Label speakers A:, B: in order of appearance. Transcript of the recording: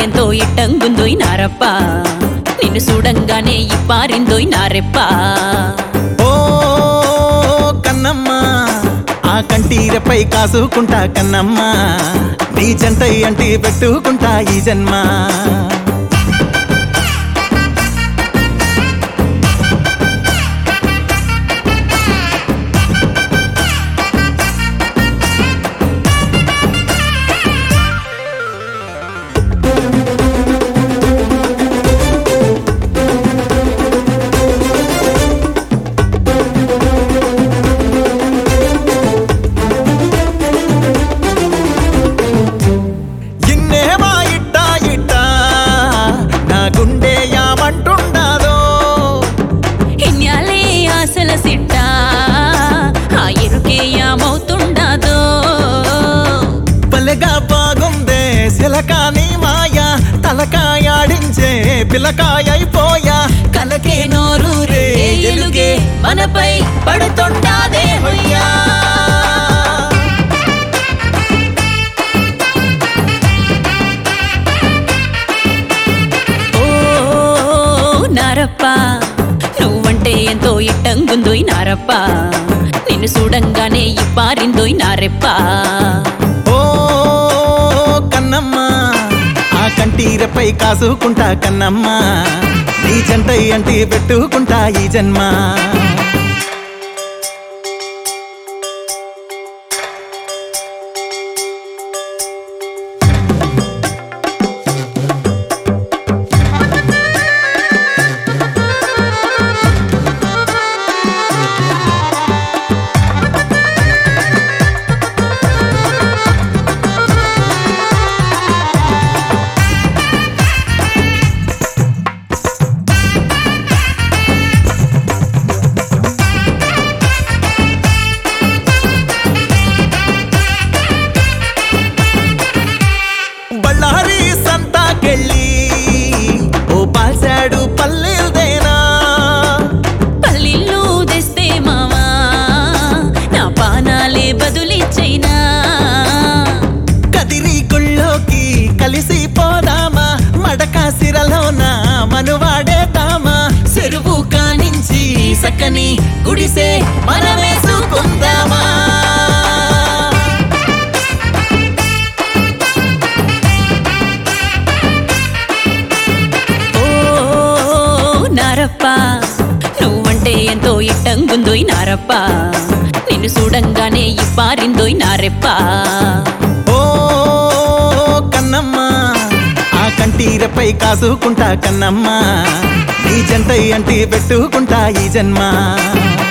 A: ఎంతో ఇట్టంగుందోయ్ నారప్ప నిన్ను చూడంగానే ఇప్పారిందోయ్ నారెప్ప
B: ఓ కన్నమ్మ ఆ కంటీరపై కాసుకుంటా కన్నమ్మ నీ జంటై అంటి పెట్టుకుంటా ఈ జన్మ సిలకాని మాయా తలకాయాడించే పిలకాయైపోయా
A: కలకే నోరు రే ఎలుగే మనపై పడుతుంటాదే హొయ్యా ఓ నారప్ప నువ్వంటే ఎంతో ఇట్టంగుందోయ్ నారప్ప నిన్ను చూడంగానే ఇప్పారిందోయ్ నారెప్ప
B: ఆ కంటీరపై కాసుకుంటా కన్నమ్మ నీ జంటై అంటి పెట్టుకుంటా ఈ జన్మ ఓ పాల్సాడు పల్లెల్దేనా
A: పల్లిళ్ళు తెస్తే మావా నా పానాలే బదులిచ్చైనా
B: కదిరి గుళ్ళోకి కలిసి పోదామా మడక సిరలోన మనువాడేతామా
A: చెరువు కానించి సక్కని గుడిసే మనమేసుకుందామా నారప్ప నువ్వంటే ఎంతో ఇట్టంగుందోయ్ నారప్ప నిన్ను చూడంగానే ఇప్పారిందోయ్ నారెప్ప
B: ఓ కన్నమ్మ ఆ కంటీరపై కాసుకుంటా కన్నమ్మ నీ జంటై అంటి పెట్టుకుంటా ఈ జన్మ